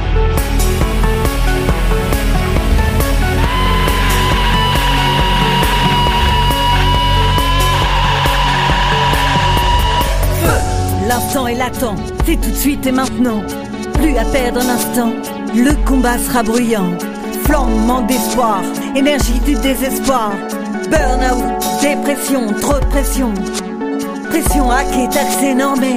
L'instant est latent, c'est tout de suite et maintenant. Plus à perdre un instant, le combat sera bruyant. Flambement d'espoir, énergie du désespoir. Burn-out, dépression, trop de pression. Pression hackée, taxée, normée.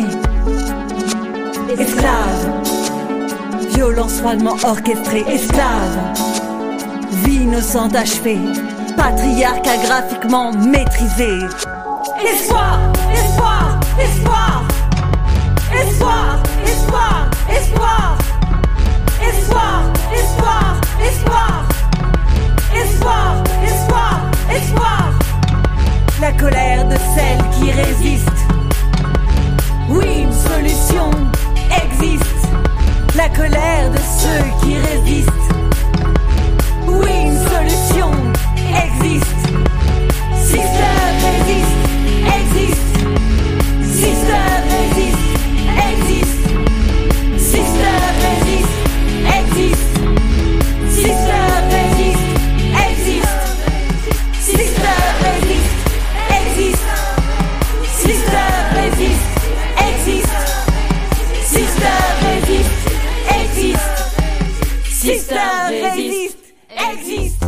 Esclave, violence froidement orchestrée. Esclave, vie innocente achevée. Patriarcat graphiquement maîtrisé. Espoir, espoir, espoir. Espoir, espoir, espoir. Espoir, espoir, espoir. Espoir, espoir, espoir. La colère de celles qui résistent. Oui, une solution existe. La colère de ceux qui résistent. Oui, une solution existe. Sister résiste, existe. Sister résiste. Existe, sister résiste, existe, sister résiste, existe, sister résiste, existe, sister résiste, existe, sister résiste, existe, sister résiste, existe.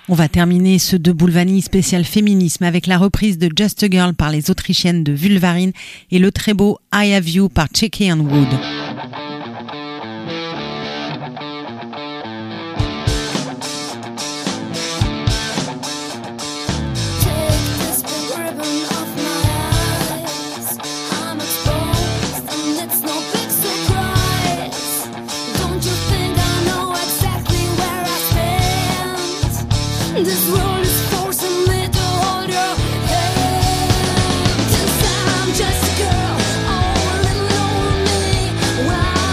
On va terminer ce Debout le Vanille spécial féminisme avec la reprise de Just a Girl par les Autrichiennes de Vulvarine et le très beau I Have You par Cheeky and Wood. This world is forcing me to hold your hand. 'Cause I'm just a girl, all alone me. Well,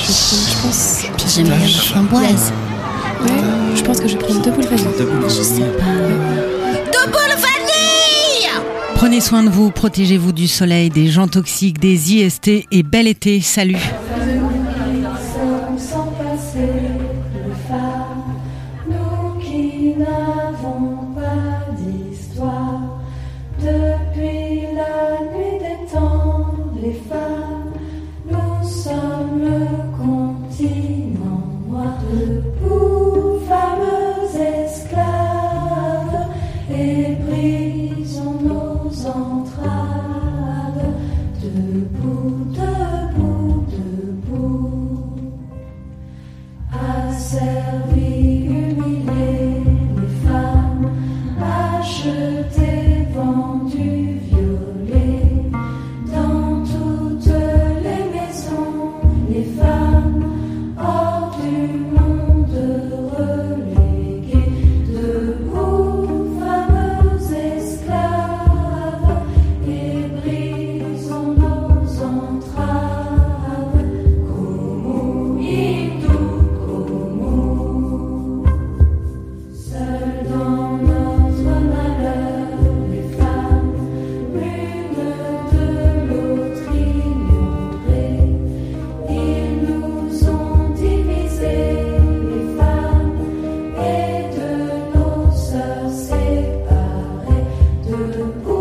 je pense. Puis j'aime bien les framboises. Ouais, je pense que je vais prendre 2 boules vanille. Je sais pas. 2 boules vanille! Prenez soin de vous, protégez-vous du soleil, des gens toxiques, des IST et bel été. Salut! Sans passer le phare, nous qui n'avons pas d'histoire. Depuis la nuit des temps, les femmes, nous sommes le continent noir. Debout, fameux esclaves, et brisons nos entraves. Debout, debout, debout. Asservis, humiliés, les femmes, achetées, vendues, violées. Dans toutes les maisons, les femmes, hors du monde reléguées. Debout, fameux esclaves, et brisons nos entraves. Como hindou. Seules dans notre malheur, les femmes, l'une de l'autre ignorées. Ils nous ont divisés, les femmes, et de nos sœurs séparées. Debout.